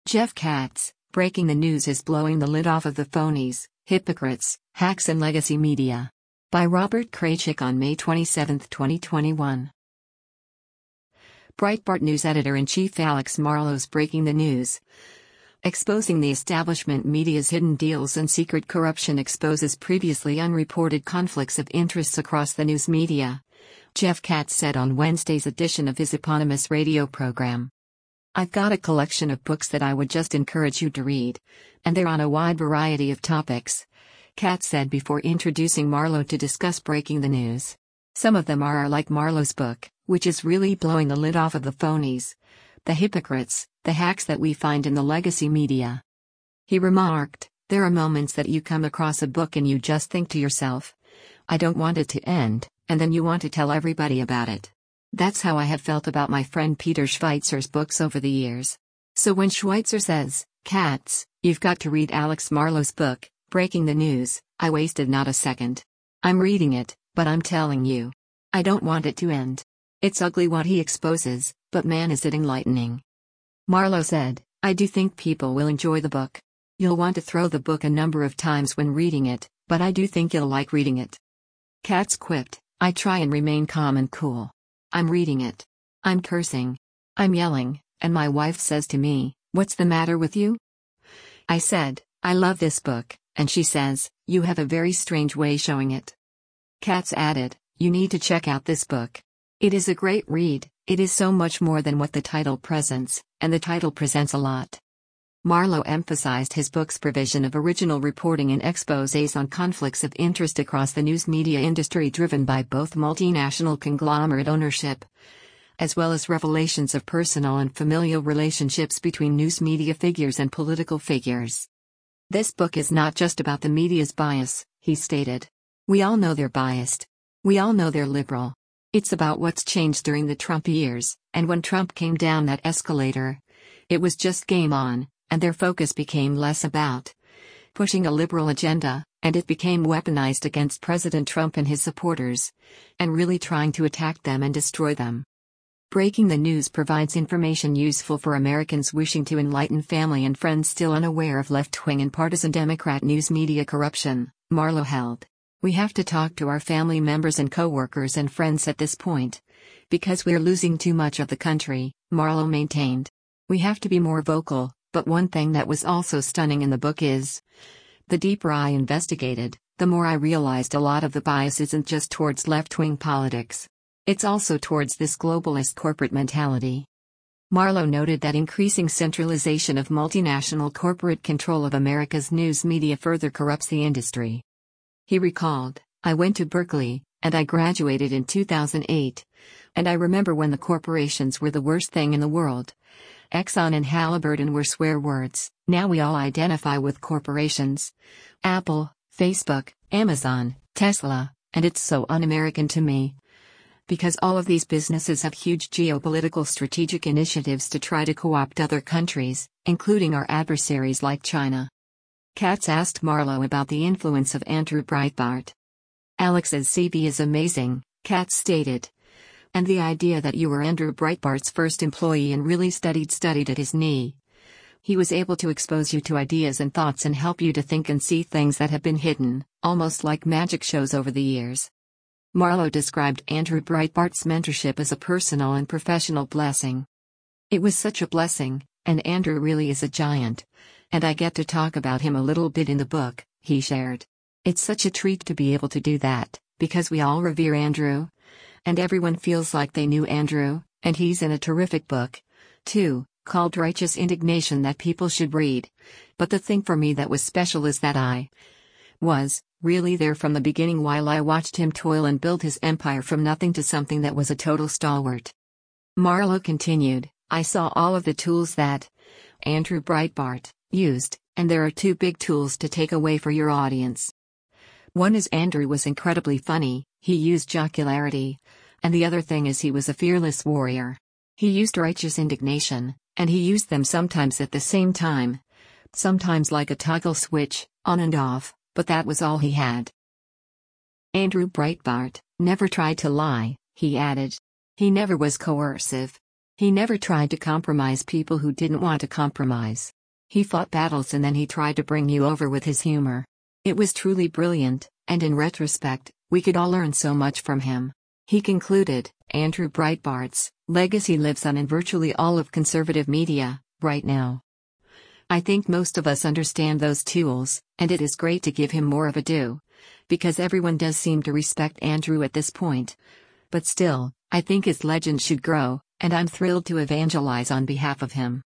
Jeff Katz, breaking the news is blowing the lid off of the phonies, hypocrites, hacks and legacy media. By Robert Kraychik on May 27, 2021. Breitbart News Editor-in-Chief Alex Marlow's breaking the news. Exposing the establishment media's hidden deals and secret corruption exposes previously unreported conflicts of interests across the news media, Jeff Katz said on Wednesday's edition of his eponymous radio program. I've got a collection of books that I would just encourage you to read, and they're on a wide variety of topics, Katz said before introducing Marlow to discuss breaking the news. Some of them are like Marlow's book, which is really blowing the lid off of the phonies, the hypocrites, the hacks that we find in the legacy media. He remarked, there are moments that you come across a book and you just think to yourself, I don't want it to end, and then you want to tell everybody about it. That's how I have felt about my friend Peter Schweizer's books over the years. So when Schweitzer says, Katz, you've got to read Alex Marlow's book, Breaking the News, I wasted not a second. I'm reading it, but I'm telling you, I don't want it to end. It's ugly what he exposes, but man is it enlightening. Marlow said, I do think people will enjoy the book. You'll want to throw the book a number of times when reading it, but I do think you'll like reading it. Katz quipped, I try and remain calm and cool. I'm reading it. I'm cursing. I'm yelling, and my wife says to me, what's the matter with you? I said, I love this book, and she says, you have a very strange way showing it. Katz added, you need to check out this book. It is a great read, it is so much more than what the title presents, and the title presents a lot. Marlow emphasized his book's provision of original reporting and exposés on conflicts of interest across the news media industry driven by both multinational conglomerate ownership, as well as revelations of personal and familial relationships between news media figures and political figures. This book is not just about the media's bias, he stated. We all know they're biased. We all know they're liberal. It's about what's changed during the Trump years, and when Trump came down that escalator, it was just game on. And their focus became less about pushing a liberal agenda, and it became weaponized against President Trump and his supporters, and really trying to attack them and destroy them. Breaking the News provides information useful for Americans wishing to enlighten family and friends still unaware of left-wing and partisan Democrat news media corruption, Marlow held. We have to talk to our family members and co-workers and friends at this point, because we're losing too much of the country, Marlow maintained. We have to be more vocal. But one thing that was also stunning in the book is, the deeper I investigated, the more I realized a lot of the bias isn't just towards left-wing politics. It's also towards this globalist corporate mentality. Marlow noted that increasing centralization of multinational corporate control of America's news media further corrupts the industry. He recalled, I went to Berkeley, and I graduated in 2008. And I remember when the corporations were the worst thing in the world. Exxon and Halliburton were swear words. Now we all identify with corporations. Apple, Facebook, Amazon, Tesla, and it's so un-American to me. Because all of these businesses have huge geopolitical strategic initiatives to try to co-opt other countries, including our adversaries like China. Katz asked Marlow about the influence of Andrew Breitbart. Alex's CV is amazing, Katz stated. And the idea that you were Andrew Breitbart's first employee and really studied at his knee. He was able to expose you to ideas and thoughts and help you to think and see things that have been hidden, almost like magic shows over the years. Marlow described Andrew Breitbart's mentorship as a personal and professional blessing. It was such a blessing, and Andrew really is a giant. And I get to talk about him a little bit in the book, he shared. It's such a treat to be able to do that, because we all revere Andrew. And everyone feels like they knew Andrew, and he's in a terrific book, too, called Righteous Indignation that people should read. But the thing for me that was special is that I was really there from the beginning while I watched him toil and build his empire from nothing to something that was a total stalwart. Marlow continued, I saw all of the tools that Andrew Breitbart used, and there are two big tools to take away for your audience. One is Andrew was incredibly funny, he used jocularity. And the other thing is he was a fearless warrior. He used righteous indignation, and he used them sometimes at the same time. Sometimes like a toggle switch, on and off, but that was all he had. Andrew Breitbart never tried to lie, he added. He never was coercive. He never tried to compromise people who didn't want to compromise. He fought battles and then he tried to bring you over with his humor. It was truly brilliant, and in retrospect, we could all learn so much from him. He concluded, Andrew Breitbart's legacy lives on in virtually all of conservative media, right now. I think most of us understand those tools, and it is great to give him more of a due. Because everyone does seem to respect Andrew at this point. But still, I think his legend should grow, and I'm thrilled to evangelize on behalf of him.